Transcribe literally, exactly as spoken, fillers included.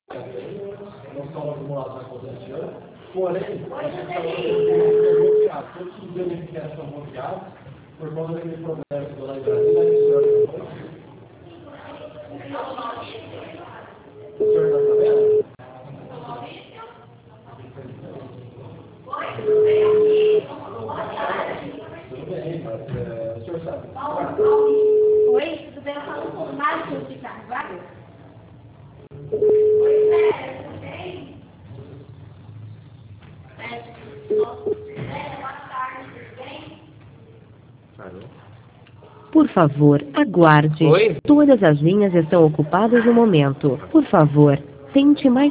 Não estão acumulados na conta deste ano, porém, a gente está bloqueado, todos os beneficiários estão bloqueados por conta daquele problema que lá em Brasília, que o senhor o senhor está sabendo? Tudo bem, mas é, o senhor sabe. Oi, tudo bem? Eu falo com o Márcio de Carvalho. Oi, Vera, tudo bem? Boa tarde, tudo bem? Alô? Por favor, aguarde. Oi? Todas as linhas estão ocupadas no momento. Por favor, tente mais